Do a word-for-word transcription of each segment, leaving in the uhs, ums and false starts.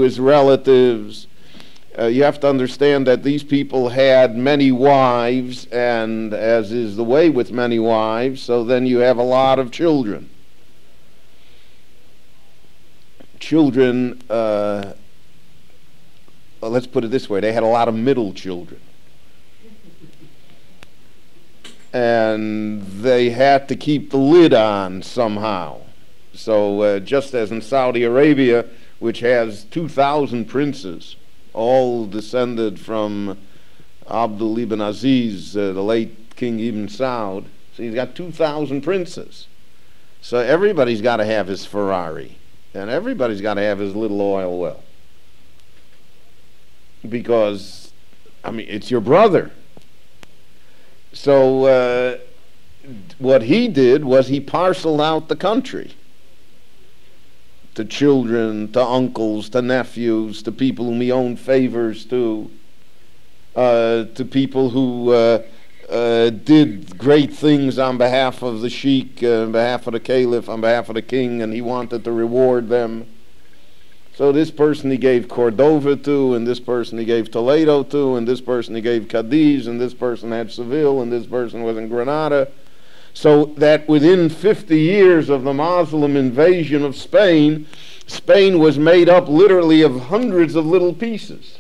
his relatives. Uh, you have to understand that these people had many wives, and as is the way with many wives, so then you have a lot of children. Children, uh, well, let's put it this way, they had a lot of middle children. And they had to keep the lid on somehow. So uh, just as in Saudi Arabia, which has two thousand princes, all descended from Abdul ibn Aziz, uh, the late King Ibn Saud. So he's got two thousand princes. So everybody's got to have his Ferrari. And everybody's got to have his little oil well. Because, I mean, it's your brother. So uh, what he did was he parceled out the country to children, to uncles, to nephews, to people whom he owed favors to, uh, to people who uh, uh, did great things on behalf of the sheikh, uh, on behalf of the caliph, on behalf of the king, and he wanted to reward them. So this person he gave Cordova to, and this person he gave Toledo to, and this person he gave Cadiz, and this person had Seville, and this person was in Granada. So that within fifty years of the Muslim invasion of Spain, Spain was made up literally of hundreds of little pieces.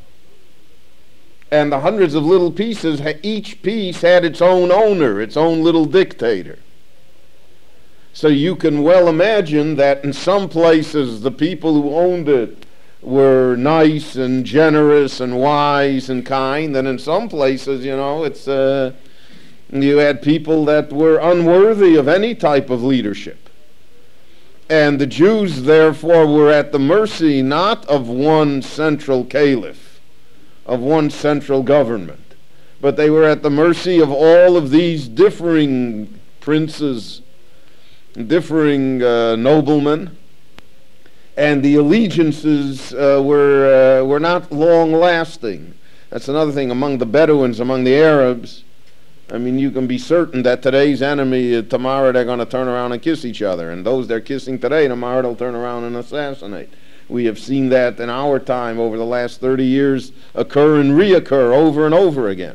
And the hundreds of little pieces, each piece had its own owner, its own little dictator. So you can well imagine that in some places the people who owned it were nice and generous and wise and kind, and in some places, you know, it's uh, you had people that were unworthy of any type of leadership. And the Jews, therefore, were at the mercy not of one central caliph, of one central government, but they were at the mercy of all of these differing princes, differing uh, noblemen, and the allegiances uh, were uh, were not long-lasting. That's another thing among the Bedouins, among the Arabs. I mean, you can be certain that today's enemy, uh, tomorrow they're going to turn around and kiss each other, and those they're kissing today, tomorrow they'll turn around and assassinate. We have seen that in our time over the last thirty years occur and reoccur over and over again.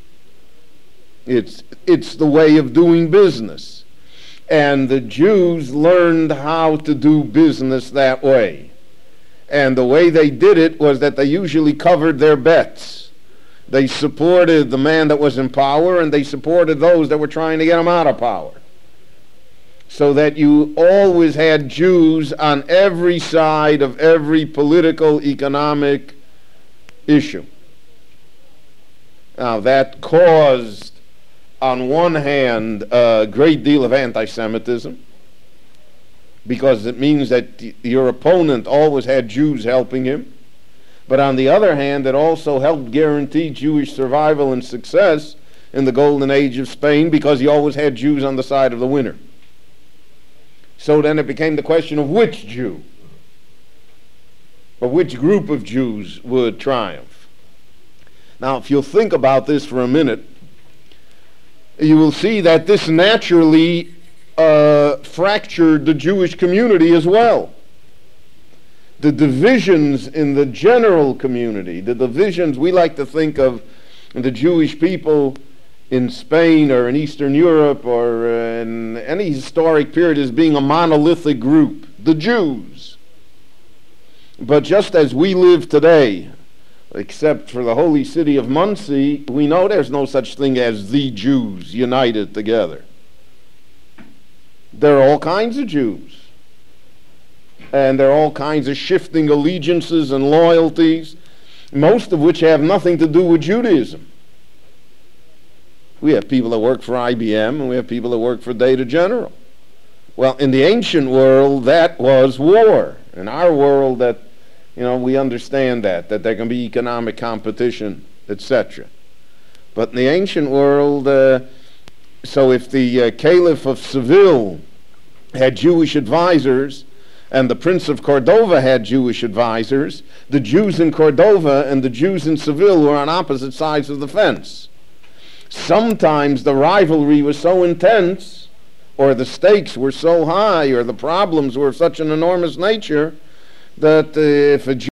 It's it's the way of doing business. And the Jews learned how to do business that way. And the way they did it was that they usually covered their bets. They supported the man that was in power, and they supported those that were trying to get him out of power. So that you always had Jews on every side of every political, economic issue. Now that caused, on one hand, a great deal of anti-Semitism, because it means that your opponent always had Jews helping him. But on the other hand, it also helped guarantee Jewish survival and success in the golden age of Spain, because you always had Jews on the side of the winner. So then it became the question of which Jew, or which group of Jews would triumph. Now, if you'll think about this for a minute, you will see that this naturally uh, fractured the Jewish community as well. The divisions in the general community, the divisions we like to think of the Jewish people in Spain or in Eastern Europe or uh, in any historic period as being a monolithic group, the Jews. But just as we live today, except for the holy city of Muncie, we know there's no such thing as the Jews united together. There are all kinds of Jews. And there are all kinds of shifting allegiances and loyalties, most of which have nothing to do with Judaism. We have people that work for I B M, and we have people that work for Data General. Well, in the ancient world, that was war. In our world, that, you know, we understand that, that there can be economic competition, et cetera. But in the ancient world, uh, so if the uh, Caliph of Seville had Jewish advisors, and the Prince of Cordova had Jewish advisors, the Jews in Cordova and the Jews in Seville were on opposite sides of the fence. Sometimes the rivalry was so intense, or the stakes were so high, or the problems were of such an enormous nature, that uh, if a Jew